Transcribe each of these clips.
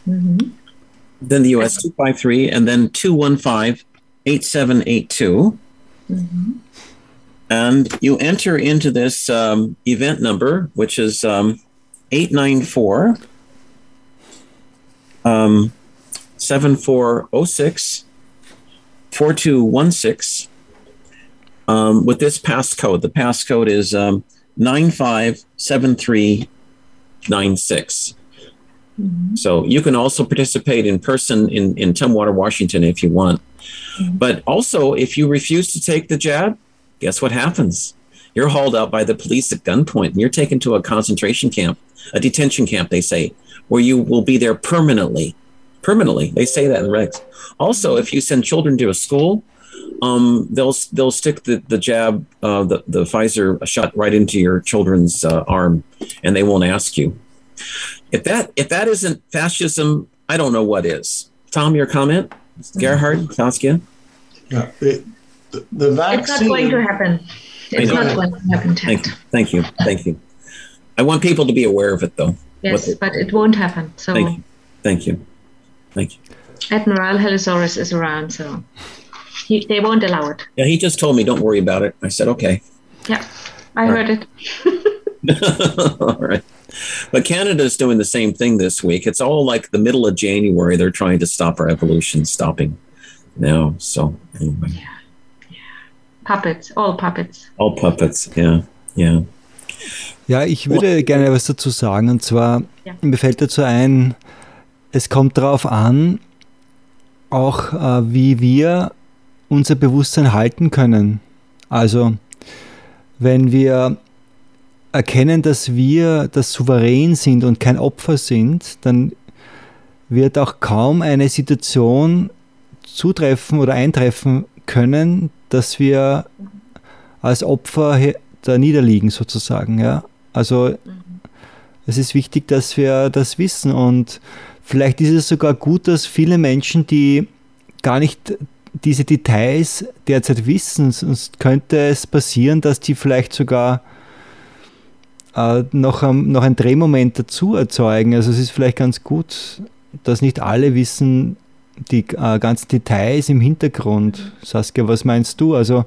then the US 253, and then 215-8782. And you enter into this event number, which is 894 7406 4216 with this passcode. The passcode is 957396. So you can also participate in person in Tumwater, Washington, if you want. But also, if you refuse to take the jab, guess what happens? You're hauled out by the police at gunpoint, and you're taken to a concentration camp, a detention camp, they say, where you will be there permanently. Permanently, they say that in regs. Also, if you send children to a school, they'll stick the jab, the Pfizer shot right into your children's arm, and they won't ask you. If that isn't fascism, I don't know what is. Tom, your comment? Gerhard, Saskia? Yeah, the vaccine... It's not going to happen. It's not going to happen, Ted. Thank you. I want people to be aware of it, though. Yes, but it won't happen. So Thank you. Admiral Helisaurus is around, so they won't allow it. Yeah, he just told me, don't worry about it. I said, okay. Yeah, I heard it. All right. But Canada's doing the same thing this week. It's all like the middle of January. They're trying to stop our evolution stopping now. So anyway. Yeah. Puppets, all puppets. All puppets, yeah. Ja, ich würde gerne was dazu sagen. Und zwar, mir fällt dazu ein, es kommt darauf an, auch wie wir unser Bewusstsein halten können. Also, wenn wir erkennen, dass wir das Souverän sind und kein Opfer sind, dann wird auch kaum eine Situation zutreffen oder eintreffen können, dass wir als Opfer da niederliegen sozusagen. Ja? Also es ist wichtig, dass wir das wissen, und vielleicht ist es sogar gut, dass viele Menschen, die gar nicht diese Details derzeit wissen, sonst könnte es passieren, dass die vielleicht sogar noch einen Drehmoment dazu erzeugen. Also es ist vielleicht ganz gut, dass nicht alle wissen die ganzen Details im Hintergrund. Saskia, was meinst du? Also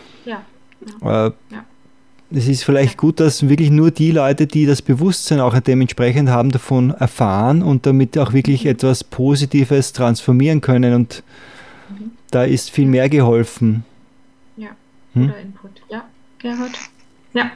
es ist vielleicht gut, dass wirklich nur die Leute, die das Bewusstsein auch dementsprechend haben, davon erfahren und damit auch wirklich etwas Positives transformieren können, und da ist viel mehr geholfen. Ja, oder Input. Ja, Gerhard. Ja.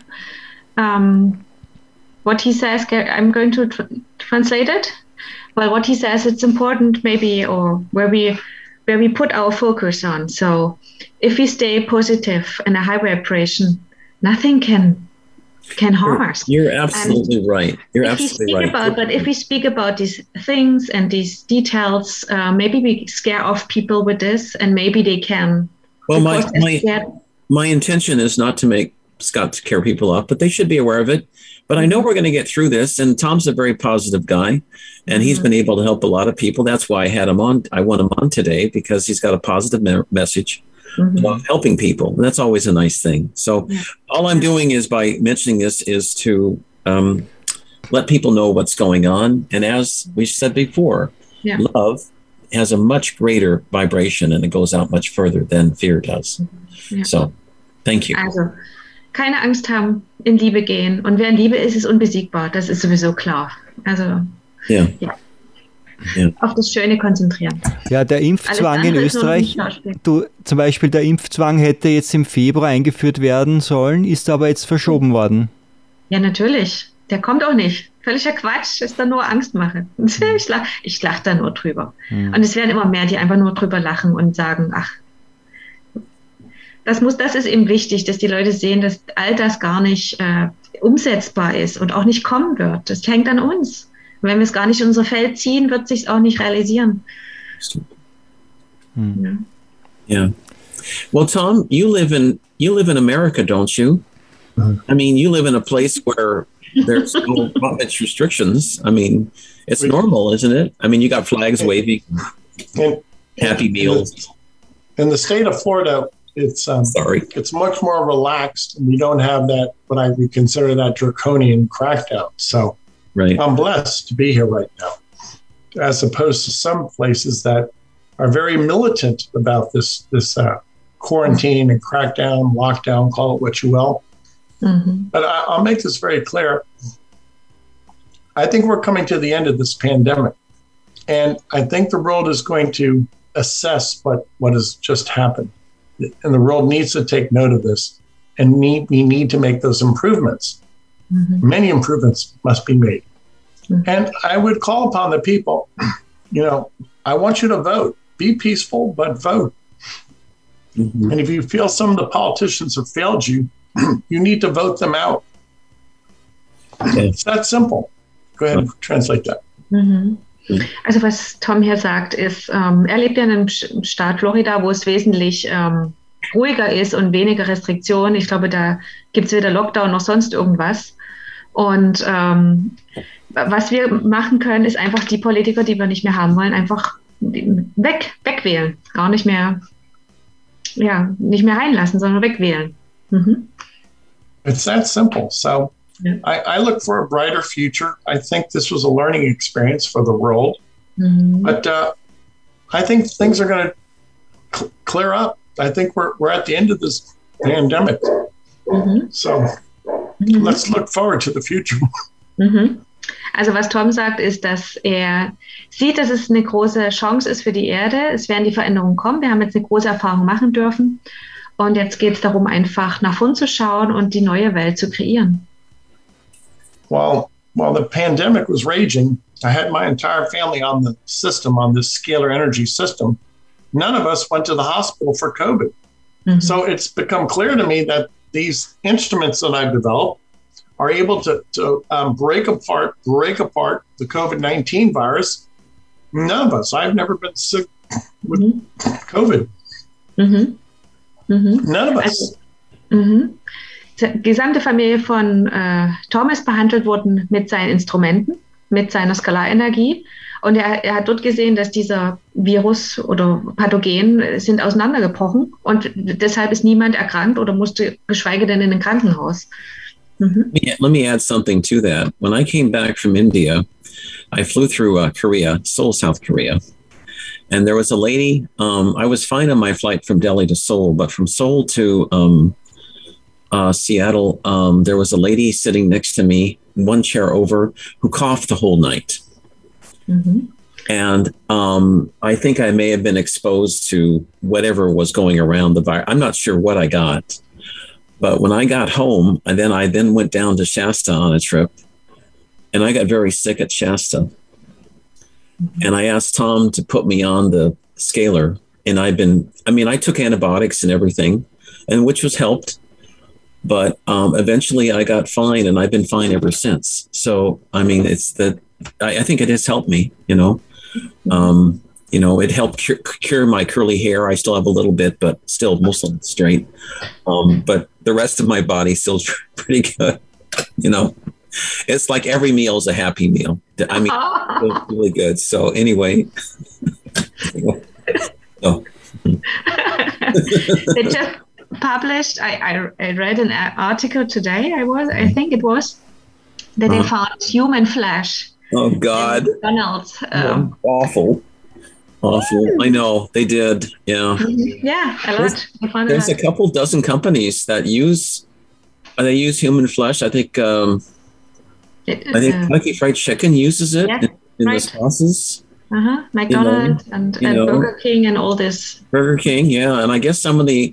What he says, I'm going to translate it. Well, what he says, it's important maybe, or where we put our focus on. So if we stay positive in a high vibration, nothing can harm us. You're absolutely right. But if we speak about these things and these details, maybe we scare off people with this, and maybe they can. Well, my intention is not to make Scott scare people off, but they should be aware of it. But I know we're going to get through this, and Tom's a very positive guy, and he's been able to help a lot of people. That's why I had him on. I want him on today because he's got a positive message of helping people, and that's always a nice thing. So all I'm doing is, by mentioning this, is to let people know what's going on. And as we said before, love has a much greater vibration, and it goes out much further than fear does. So thank you. Also, keine Angst haben, in Liebe gehen. Und wer in Liebe ist unbesiegbar. Das ist sowieso klar. Also, auf das Schöne konzentrieren. Ja, der Impfzwang in Österreich, zum Beispiel der Impfzwang hätte jetzt im Februar eingeführt werden sollen, ist aber jetzt verschoben worden. Ja, natürlich. Der kommt auch nicht. Völliger Quatsch, ist da nur Angstmache. Ich lach da nur drüber. Und es werden immer mehr, die einfach nur drüber lachen und sagen, ach, das ist eben wichtig, dass die Leute sehen, dass all das gar nicht umsetzbar ist und auch nicht kommen wird. Das hängt an uns. Und wenn wir es gar nicht in unser Feld ziehen, wird es sich auch nicht realisieren. Yeah. Well, Tom, you live in America, don't you? I mean, you live in a place where there's not much restrictions. I mean, it's normal, isn't it? I mean, you got flags waving, happy meals. In the state of Florida, it's much more relaxed, and we don't have that, what I would consider that draconian crackdown. So I'm blessed to be here right now. as opposed to some places that are very militant about this quarantine and crackdown, lockdown, call it what you will. Mm-hmm. But I'll make this very clear. I think we're coming to the end of this pandemic. And I think the world is going to assess what has just happened. And the world needs to take note of this. And we need to make those improvements. Mm-hmm. Many improvements must be made. Mm-hmm. And I would call upon the people, I want you to vote. Be peaceful, but vote. Mm-hmm. And if you feel some of the politicians have failed you, you need to vote them out. Okay. It's that simple. Go ahead and translate that. Mhm. Also was Tom hier sagt, ist, er lebt ja in einem Staat Florida, wo es wesentlich ruhiger ist und weniger Restriktionen. Ich glaube, da gibt es weder Lockdown noch sonst irgendwas. Und was wir machen können, ist einfach die Politiker, die wir nicht mehr haben wollen, einfach wegwählen. Gar nicht mehr, nicht mehr reinlassen, sondern wegwählen. Mhm. It's that simple. So I look for a brighter future. I think this was a learning experience for the world. Mm-hmm. But I think things are going to clear up. I think we're at the end of this pandemic. Mm-hmm. So let's look forward to the future. Mhm. Also was Tom sagt, ist, dass er sieht, dass es eine große Chance ist für die Erde. Es werden die Veränderungen kommen. Wir haben jetzt eine große Erfahrung machen dürfen. Und jetzt geht es darum, einfach nach vorn zu schauen und die neue Welt zu kreieren. While the pandemic was raging, I had my entire family on the system, on this scalar energy system. None of us went to the hospital for COVID. Mm-hmm. So it's become clear to me that these instruments that I've developed are able to break apart the COVID-19 virus. None of us. I've never been sick with COVID. Mm-hmm. Mm-hmm. None of us. Mm-hmm. Die gesamte Familie von Tom ist behandelt worden mit seinen Instrumenten, mit seiner Skalarenergie. Und er hat dort gesehen, dass dieser Virus oder Pathogen sind auseinandergebrochen. Und deshalb ist niemand erkrankt oder musste geschweige denn in ein Krankenhaus. Mhm. Let me add something to that. When I came back from India, I flew through Korea, Seoul, South Korea. And there was a lady, I was fine on my flight from Delhi to Seoul, but from Seoul to Seattle, there was a lady sitting next to me, one chair over, who coughed the whole night. Mm-hmm. And I think I may have been exposed to whatever was going around the virus. I'm not sure what I got. But when I got home, I then went down to Shasta on a trip, and I got very sick at Shasta. Mm-hmm. And I asked Tom to put me on the scalar. And I took antibiotics and everything, and which was helped. But eventually I got fine, and I've been fine ever since. So, I think it has helped me, it helped cure my curly hair. I still have a little bit, but still mostly straight. But the rest of my body still pretty good. It's like every meal is a happy meal. I mean, it's really good. So anyway. They just published, I read an article today, I think it was, that they found human flesh. Oh, God. McDonald's. Awful. I know, they did. Yeah. Yeah, a lot. There's a couple dozen companies that use human flesh. I think Kentucky Fried Chicken uses it in the sauces. McDonald's and Burger King and all this. Burger King, yeah. And I guess some of the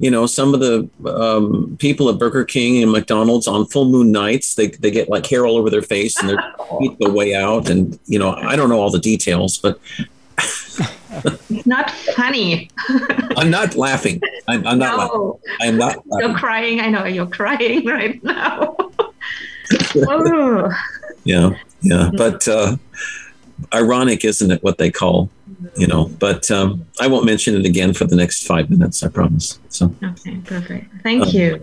people at Burger King and McDonald's on full moon nights, they get like hair all over their face and their feet go way out. And, I don't know all the details, but. It's not funny. I'm not laughing. I'm not laughing. I'm not laughing. You're crying. I know you're crying right now. Yeah. But ironic, isn't it, what they call, but I won't mention it again for the next 5 minutes, I promise. So. Okay, perfect. Thank you.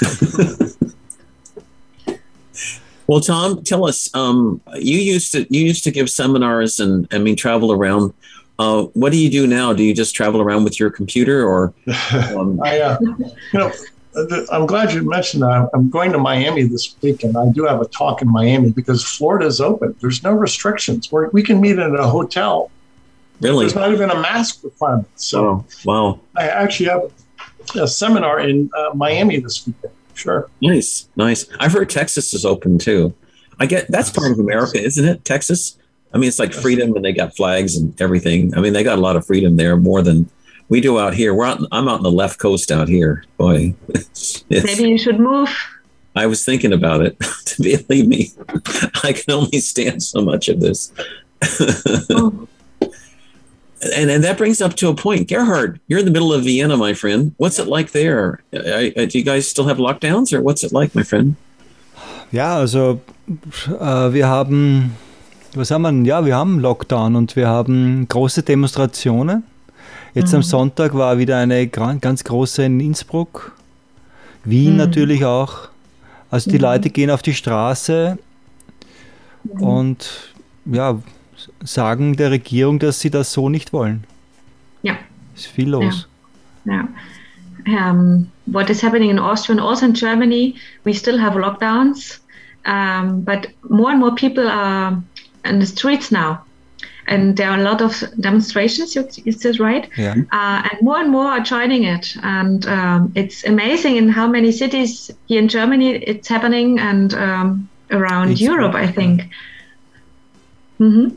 Well, Tom, tell us, you used to give seminars and travel around. What do you do now? Do you just travel around with your computer, or? I'm glad you mentioned that. I'm going to Miami this week, and I do have a talk in Miami because Florida is open. There's no restrictions. We can meet in a hotel. Really? There's not even a mask requirement. So, wow. I actually have a seminar in Miami this weekend. Sure. Nice. I've heard Texas is open too. I get that's part of America, isn't it? Texas. I mean, it's like freedom, and they got flags and everything. I mean, they got a lot of freedom there, more than we do out here. I'm out on the left coast out here. Boy, maybe you should move. I was thinking about it. Believe me, I can only stand so much of this. Oh. And that brings up to a point. Gerhard, you're in the middle of Vienna, my friend. What's it like there? Do you guys still have lockdowns, or what's it like, my friend? Ja, also wir haben Lockdown und wir haben große Demonstrationen. Jetzt am Sonntag war wieder eine ganz große in Innsbruck. Wien natürlich auch. Also die Leute gehen auf die Straße und sagen der Regierung, dass sie das so nicht wollen. Ja. Ist viel los. Ja. What is happening in Austria and also in Germany, we still have lockdowns, but more and more people are in the streets now. And there are a lot of demonstrations, is this right? Yeah. And more are joining it. And it's amazing in how many cities here in Germany it's happening, and around Europe, I think. Mm-hmm.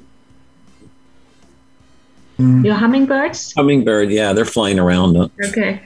Your hummingbirds? Hummingbird, yeah, they're flying around. Okay.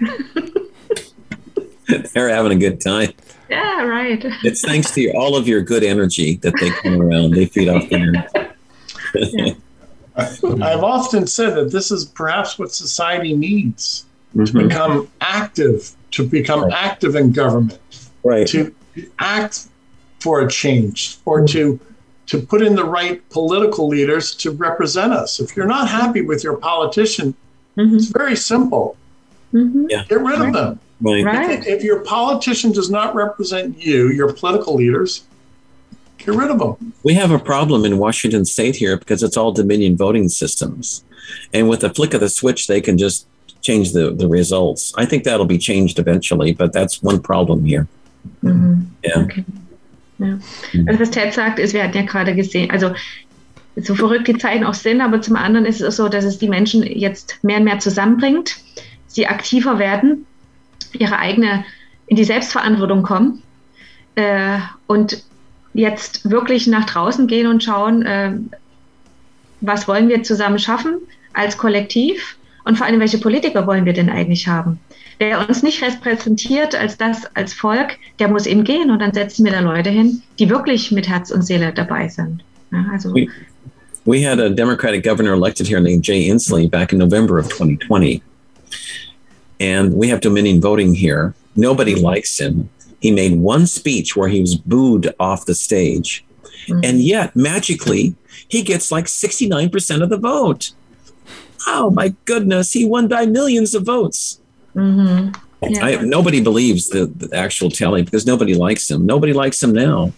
They're having a good time. Yeah, right. It's thanks to all of your good energy that they come around. They feed off the energy. Yeah. I've often said that this is perhaps what society needs to become active, in government, right? To act for a change, or to put in the right political leaders to represent us. If you're not happy with your politician, it's very simple. Yeah. Get rid of them. Right. If your politician does not represent you, your political leaders, get rid of them. We have a problem in Washington State here because it's all Dominion voting systems. And with a flick of the switch, they can just change the results. I think that'll be changed eventually, but that's one problem here. Yeah. Okay. Ja. Also was Ted sagt, ist, wir hatten ja gerade gesehen, also so verrückt die Zeiten auch sind, aber zum anderen ist es so, dass es die Menschen jetzt mehr und mehr zusammenbringt, sie aktiver werden, in die Selbstverantwortung kommen und jetzt wirklich nach draußen gehen und schauen, was wollen wir zusammen schaffen als Kollektiv und vor allem, welche Politiker wollen wir denn eigentlich haben? Wer uns nicht repräsentiert als Volk, der muss eben gehen, und dann setzen wir da Leute hin, die wirklich mit Herz und Seele dabei sind. Ja, also we had a Democratic governor elected here named Jay Inslee back in November of 2020. And we have Dominion voting here. Nobody likes him. He made one speech where he was booed off the stage. And yet, magically, he gets like 69% of the vote. Oh, my goodness. He won by millions of votes. Yeah. Nobody believes the actual tally because nobody likes him. Nobody likes him now.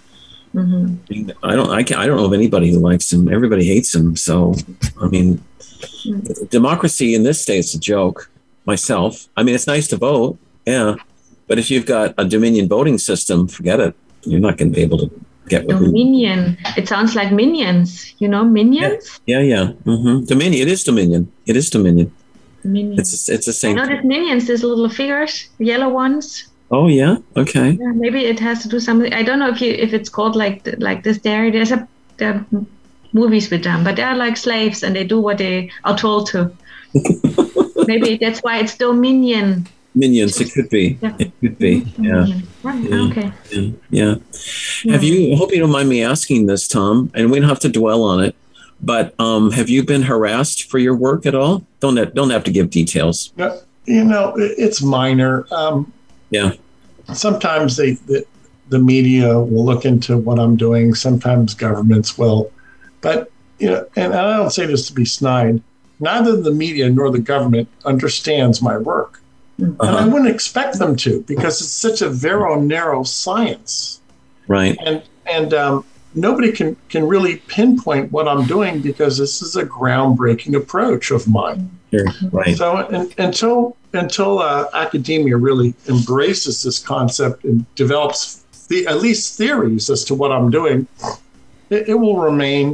I don't know of anybody who likes him. Everybody hates him. So, I mean, democracy in this state's a joke. Myself, I mean, it's nice to vote, yeah, but if you've got a Dominion voting system, forget it. You're not going to be able to get with Dominion. It sounds like Minions. You know, Minions. Yeah. Dominion. It is Dominion. Minions. It's the same. I know that Minions. There's little figures, yellow ones. Oh yeah. Okay. Yeah, maybe it has to do something. I don't know if it's called like this. There are movies with them, but they're like slaves and they do what they are told to. Maybe that's why it's Dominion. Minions, it could be. Yeah. It could be. Yeah. Right. Yeah. Okay. Yeah. Have you? I hope you don't mind me asking this, Tom, and we don't have to dwell on it. But have you been harassed for your work at all? Don't have to give details. You know, it's minor. Yeah. Sometimes the media will look into what I'm doing. Sometimes governments will, but and I don't say this to be snide. Neither the media nor the government understands my work. And I wouldn't expect them to, because it's such a very narrow science. Right. And nobody can really pinpoint what I'm doing, because this is a groundbreaking approach of mine. Sure. Right. So until until academia really embraces this concept and develops at least theories as to what I'm doing, it will remain.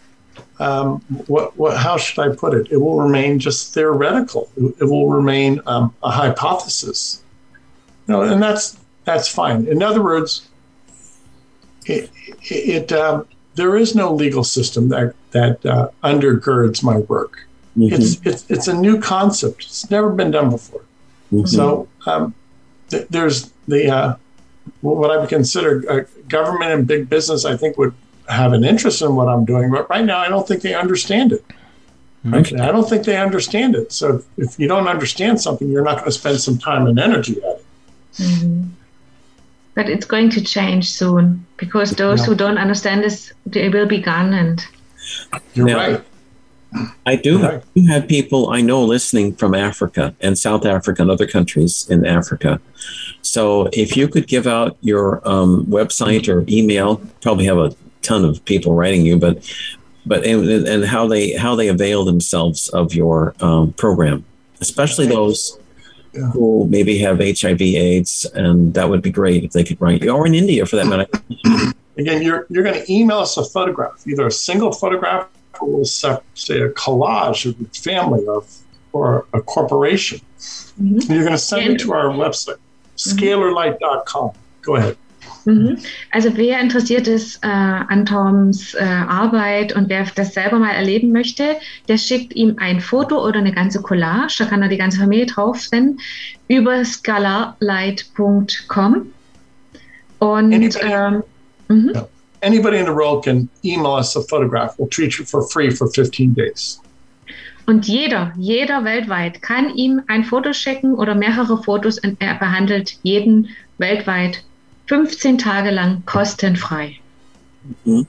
How should I put it? It will remain just theoretical. It will remain a hypothesis. And that's fine. In other words, there is no legal system that undergirds my work. Mm-hmm. It's a new concept. It's never been done before. Mm-hmm. So there's what I would consider government and big business. I think would have an interest in what I'm doing, but right now I don't think they understand it. Okay. I don't think they understand it. So if you don't understand something, you're not going to spend some time and energy at it. Mm-hmm. But it's going to change soon because those who don't understand this, they will be gone. And you're right. I do have people I know listening from Africa and South Africa and other countries in Africa. So if you could give out your website or email, probably have a ton of people writing you, but how they avail themselves of your program, especially those who maybe have HIV/AIDS, and that would be great if they could write you, or in India for that matter. Again, you're going to email us a photograph, either a single photograph or we'll say a collage of your family or a corporation. Mm-hmm. You're going to send it to our website, scalarlight.com. Go ahead. Also wer interessiert ist an Toms Arbeit und wer das selber mal erleben möchte, der schickt ihm ein Foto oder eine ganze Collage, da kann er die ganze Familie drauf senden, über scalarlight.com. Und anybody in the world can email us a photograph. We'll treat you for free for 15 days. Und jeder weltweit kann ihm ein Foto schicken oder mehrere Fotos und er behandelt jeden weltweit 15 Tage lang kostenfrei. Mm-hmm.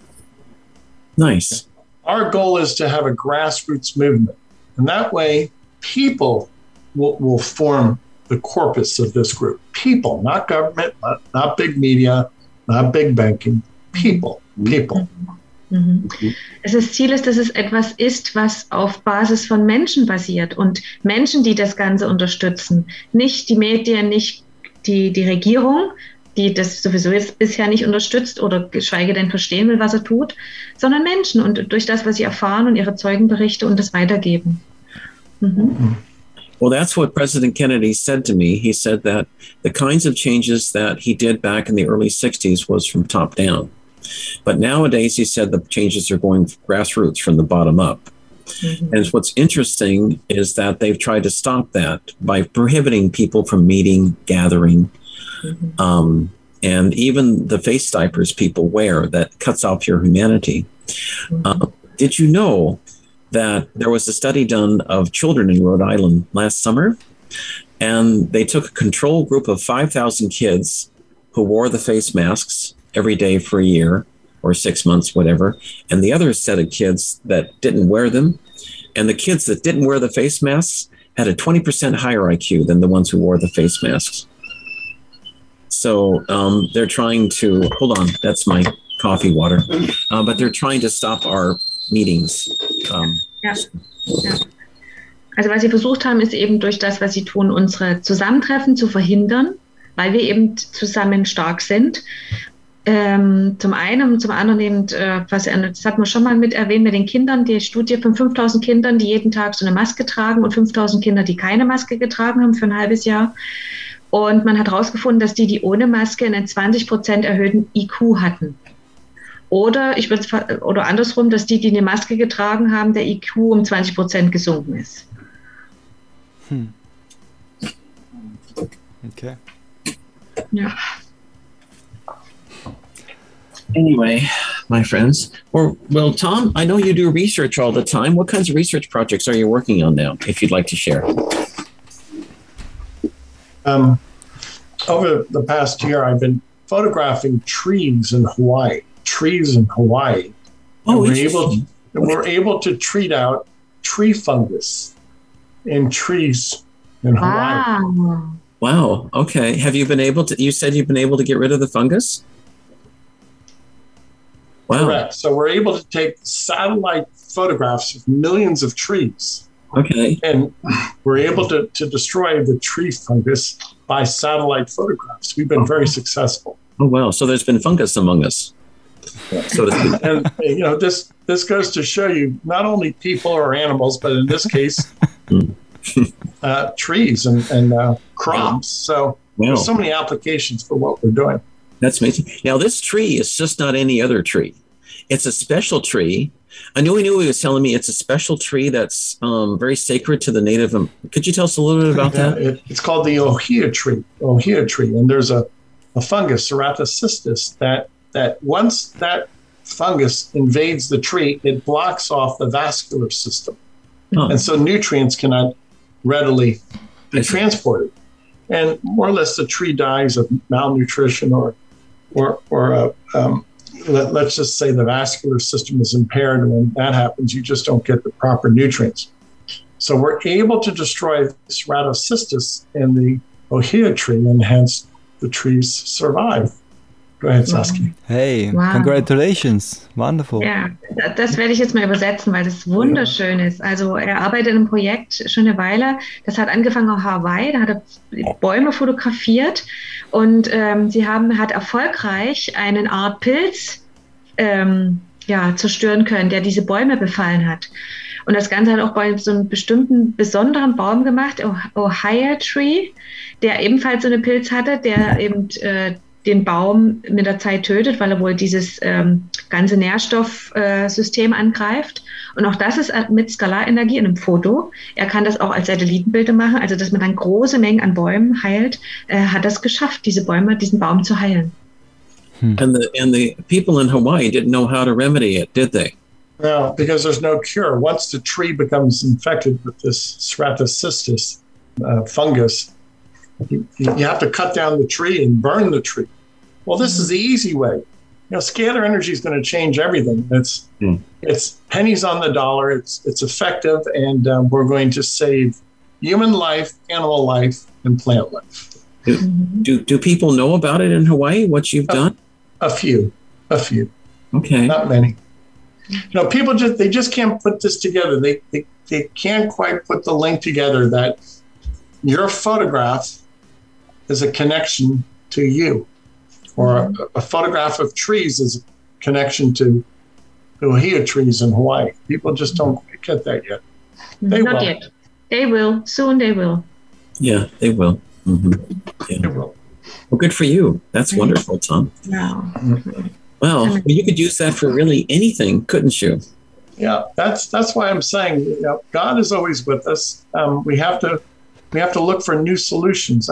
Nice. Our goal is to have a grassroots movement. And that way, people will form the corpus of this group. People, not government, not big media, not big banking. People. Mhm. Also das Ziel ist, dass es etwas ist, was auf Basis von Menschen basiert und Menschen, die das Ganze unterstützen. Nicht die Medien, nicht die Regierung, die das sowieso jetzt bisher nicht unterstützt oder geschweige denn verstehen will, was er tut, sondern Menschen und durch das, was sie erfahren und ihre Zeugenberichte und das weitergeben. Mhm. Well, that's what President Kennedy said to me. He said that the kinds of changes that he did back in the early 60s was from top down. But nowadays, he said the changes are going grassroots from the bottom up. Mm-hmm. And what's interesting is that they've tried to stop that by prohibiting people from meeting, gathering, mm-hmm. And even the face diapers people wear that cuts off your humanity. Mm-hmm. Did you know that there was a study done of children in Rhode Island last summer, and they took a control group of 5,000 kids who wore the face masks every day for a year or 6 months, whatever, and the other set of kids that didn't wear them, and the kids that didn't wear the face masks had a 20% higher IQ than the ones who wore the face masks. So they're trying to, hold on, that's my coffee water, but they're trying to stop our meetings. Ja. Also was sie versucht haben, ist eben durch das, was sie tun, unsere Zusammentreffen zu verhindern, weil wir eben zusammen stark sind. Zum einen und zum anderen eben, das hat man schon mal mit erwähnt, mit den Kindern, die Studie von 5.000 Kindern, die jeden Tag so eine Maske tragen und 5.000 Kinder, die keine Maske getragen haben für ein halbes Jahr. Und man hat herausgefunden, dass die ohne Maske einen 20% erhöhten IQ hatten. Oder oder andersrum, dass die eine Maske getragen haben, der IQ um 20% gesunken ist. Okay. Ja. Anyway, my friends, well, Tom, I know you do research all the time. What kinds of research projects are you working on now, if you'd like to share? Over the past year, I've been photographing trees in Hawaii. Oh, we're able to treat out tree fungus in trees in Hawaii. Wow. Okay. You said you've been able to get rid of the fungus? Wow. Correct. So we're able to take satellite photographs of millions of trees Okay. And we're able to destroy the tree fungus by satellite photographs. We've been very successful. Oh, wow. So there's been fungus among us. So to speak. And, this goes to show you not only people or animals, but in this case, trees and crops. So there's so many applications for what we're doing. That's amazing. Now, this tree is just not any other tree. It's a special tree. I knew he was telling me it's a special tree that's very sacred to the native. Could you tell us a little bit about that? It's called the ohia tree. And there's a fungus, Ceratocystis, that once that fungus invades the tree, it blocks off the vascular system. And so nutrients cannot readily be transported. And more or less the tree dies of malnutrition or let's just say the vascular system is impaired. And when that happens, you just don't get the proper nutrients. So we're able to destroy Ceratocystis in the ohia tree, and hence the trees survive. Go ahead, Saskia. Hey, congratulations. Wonderful. Ja, das werde ich jetzt mal übersetzen, weil das wunderschön ist. Also er arbeitet in einem Projekt schon eine Weile. Das hat angefangen auf Hawaii. Da hat er Bäume fotografiert und hat erfolgreich eine Art Pilz zerstören können, der diese Bäume befallen hat. Und das Ganze hat auch bei so einem bestimmten besonderen Baum gemacht, Ohia Tree, der ebenfalls so einen Pilz hatte, der eben den Baum mit der Zeit tötet, weil er wohl dieses ganze Nährstoffsystem angreift. Und auch das ist mit Skalarenergie in einem Foto. Er kann das auch als Satellitenbilder machen, also dass man dann große Mengen an Bäumen heilt, hat das geschafft, diesen Baum zu heilen. And the people in Hawaii didn't know how to remedy it, did they? No, because there's no cure. Once the tree becomes infected with this Ceratocystis fungus, you have to cut down the tree and burn the tree. Well, this is the easy way. Scalar energy is going to change everything. It's pennies on the dollar. It's effective, and we're going to save human life, animal life, and plant life. Do people know about it in Hawaii? What you've done? A few. Okay. Not many. People just can't put this together. They can't quite put the link together that your photograph is a connection to you, or a photograph of trees is a connection to the ohia trees in Hawaii. People just don't get that yet. Not yet. They will. Soon they will. Yeah, they will. Mm-hmm. Yeah. They will. Well, good for you. That's wonderful, Tom. Wow. Well, you could use that for really anything, couldn't you? Yeah, that's why I'm saying God is always with us. We have to look for new solutions.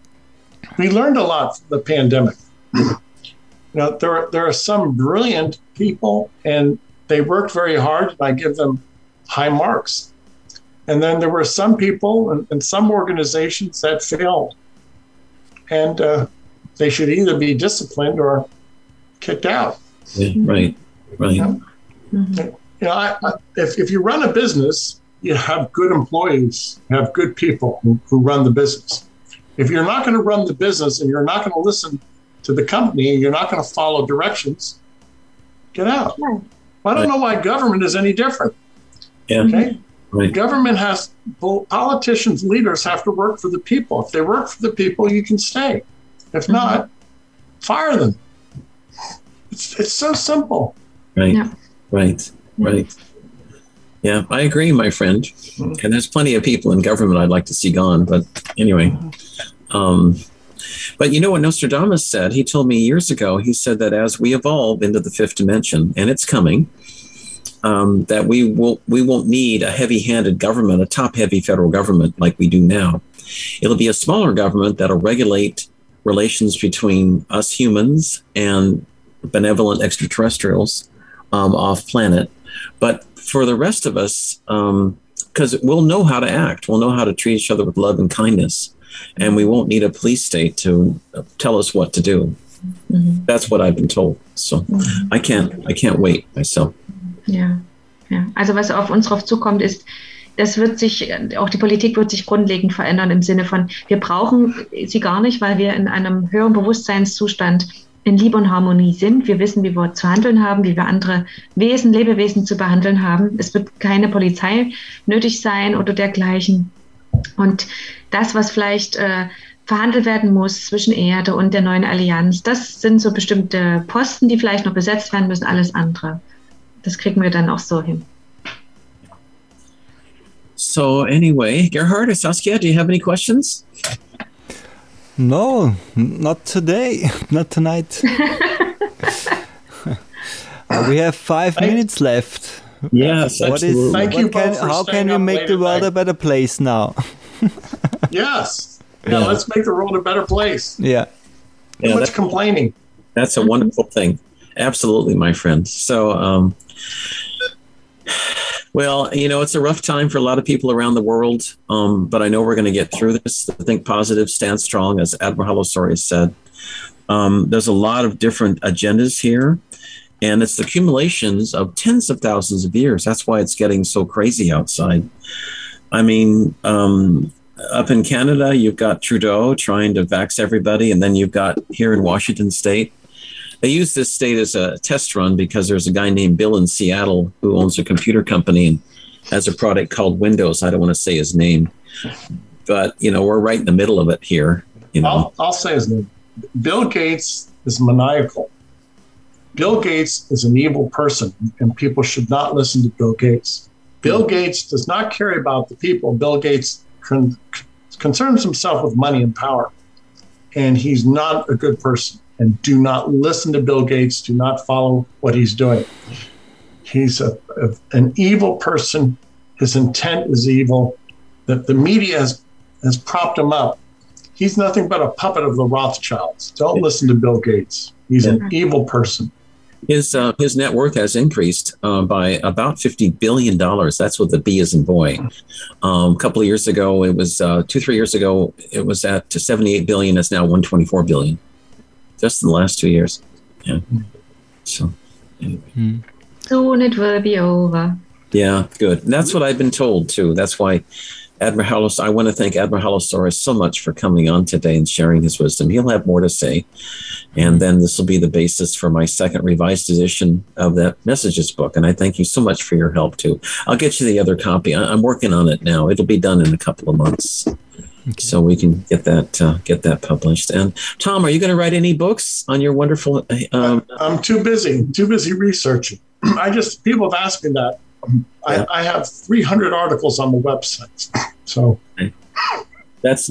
We learned a lot from the pandemic. There are some brilliant people, and they worked very hard, and I give them high marks. And then there were some people and some organizations that failed, and they should either be disciplined or kicked out. Yeah, right. Yeah. Mm-hmm. If you run a business, you have good employees, you have good people who run the business. If you're not going to run the business and you're not going to listen to the company and you're not going to follow directions, get out. Well, I don't know why government is any different. Yeah. Okay. Right. Government politicians, leaders have to work for the people. If they work for the people, you can stay. If not, fire them. It's so simple. Right. Yeah. Right. Yeah, I agree, my friend. And there's plenty of people in government I'd like to see gone. But anyway, but you know what Nostradamus said? He told me years ago, he said that as we evolve into the fifth dimension, and it's coming, that we won't need a heavy-handed government, a top-heavy federal government like we do now. It'll be a smaller government that'll regulate relations between us humans and benevolent extraterrestrials off planet. But for the rest of us, because we'll know how to act, we'll know how to treat each other with love and kindness, and we won't need a police state to tell us what to do. Mm-hmm. That's what I've been told. So I can't wait myself. Ja. Also was auf uns drauf zukommt, ist, das wird sich, auch die Politik wird sich grundlegend verändern im Sinne von, wir brauchen sie gar nicht, weil wir in einem höheren Bewusstseinszustand in Liebe und Harmonie sind. Wir wissen, wie wir zu handeln haben, wie wir andere Lebewesen zu behandeln haben. Es wird keine Polizei nötig sein oder dergleichen. Und das, was vielleicht verhandelt werden muss zwischen Erde und der neuen Allianz, das sind so bestimmte Posten, die vielleicht noch besetzt werden müssen, alles andere. Das kriegen wir dann auch so hin. So anyway, Gerhard or Saskia, do you have any questions? No, not today, not tonight. We have 5 minutes left. Yes, absolutely. How can we make the world a better place now? Yes. Yeah, let's make the world a better place. Yeah. Too much complaining. That's a wonderful thing. Absolutely, my friend. So, well, it's a rough time for a lot of people around the world, but I know we're going to get through this. Think positive, stand strong, as Admiral Halosaurus said. There's a lot of different agendas here, and it's the accumulations of tens of thousands of years. That's why it's getting so crazy outside. I mean, up in Canada, you've got Trudeau trying to vax everybody, and then you've got here in Washington State. They use this state as a test run because there's a guy named Bill in Seattle who owns a computer company and has a product called Windows. I don't want to say his name, but we're right in the middle of it here. I'll say his name. Bill Gates is maniacal. Bill Gates is an evil person, and people should not listen to Bill Gates. Bill Gates does not care about the people. Bill Gates concerns himself with money and power, and he's not a good person. And do not listen to Bill Gates. Do not follow what he's doing. He's an evil person. His intent is evil. The media has propped him up. He's nothing but a puppet of the Rothschilds. Don't listen to Bill Gates. He's an evil person. His net worth has increased by about $50 billion. That's what the B is in boy. A couple of years ago, it was 2-3 years ago, it was at $78 billion. It's now $124 billion. Just in the last 2 years. Yeah. So, anyway. Soon it will be over. Yeah, good. And that's what I've been told, too. That's why I want to thank Admiral Halosaurus so much for coming on today and sharing his wisdom. He'll have more to say. And then this will be the basis for my second revised edition of that messages book. And I thank you so much for your help, too. I'll get you the other copy. I'm working on it now. It'll be done in a couple of months. Okay. So we can get that published. And Tom, are you going to write any books on your wonderful? I'm too busy researching. People have asked me that. I have 300 articles on the website. So that's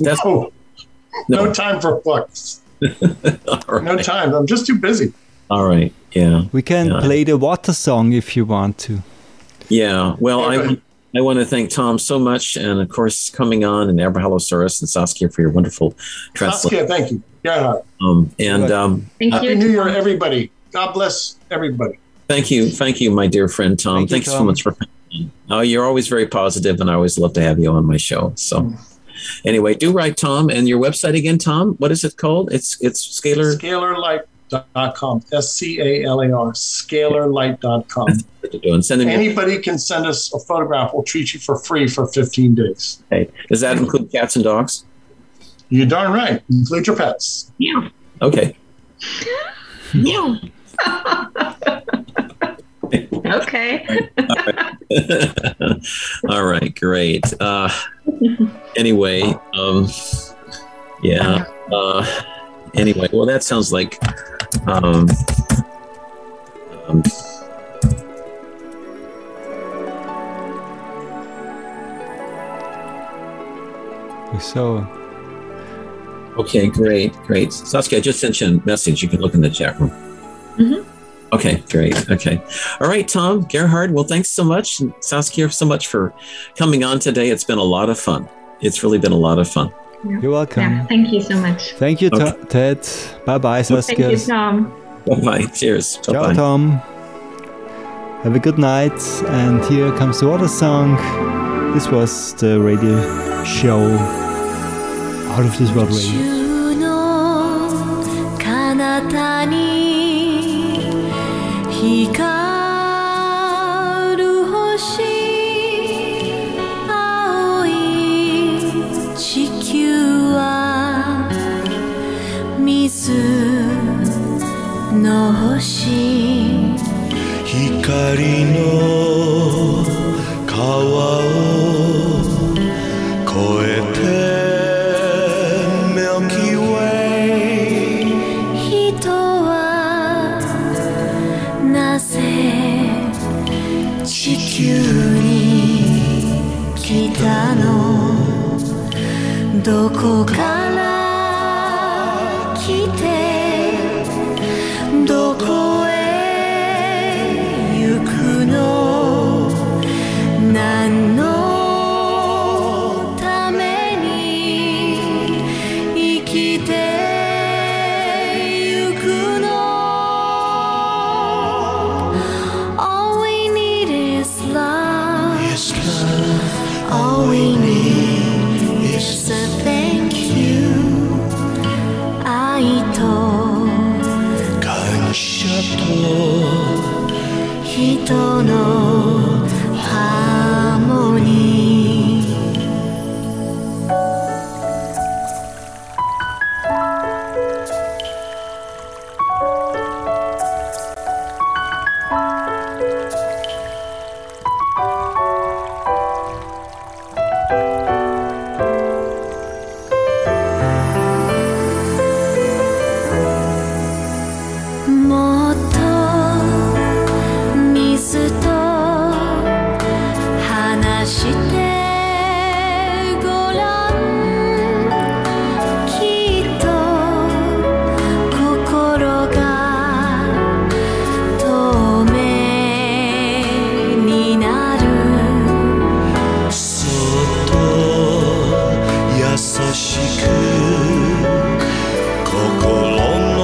no time for books. Right. No time. I'm just too busy. All right. Yeah. We can play the water song if you want to. Yeah. Well, I want to thank Tom so much, and of course, coming on, and Admiral Halosaurus and Saskia for your wonderful translation. Saskia, thank you. Yeah. Thank you. Happy New Year, everybody. God bless everybody. Thank you, my dear friend Tom. Thanks so much for coming on. You're always very positive, and I always love to have you on my show. So, anyway, do write Tom, and your website again, Tom. What is it called? It's Scalar. Scalarlight.com. SCALAR. Scalarlight.com. Anybody can send us a photograph. We'll treat you for free for 15 days. Okay. Does that include cats and dogs? You're darn right. Include your pets. Yeah. Okay. Yeah. Okay. All right. Great. Anyway. Yeah. Anyway, well, that sounds like. So. Okay, great. Saskia, I just sent you a message. You can look in the chat room. Mm-hmm. Okay, great. Okay. All right, Tom, Gerhard, well, thanks so much. And Saskia, so much for coming on today. It's been a lot of fun. It's really been a lot of fun. Yeah. You're welcome. Yeah, thank you so much. Thank you, Ted. Bye-bye, Saskia. Thank you, Tom. Bye-bye. Cheers. Ciao, Bye-bye. Tom. Have a good night. And here comes the water song. This was the radio show, Out of This World Radio. 光る星青い地球は水どこから来てどこへ行くの何のために生きてゆくの All we need is love All we need is a thank you 愛と感謝と人のハーモニーもっと水と話してごらんきっと心が透明になるそっと優しく心の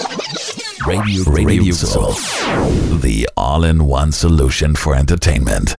Radio Soul, the all-in-one solution for entertainment.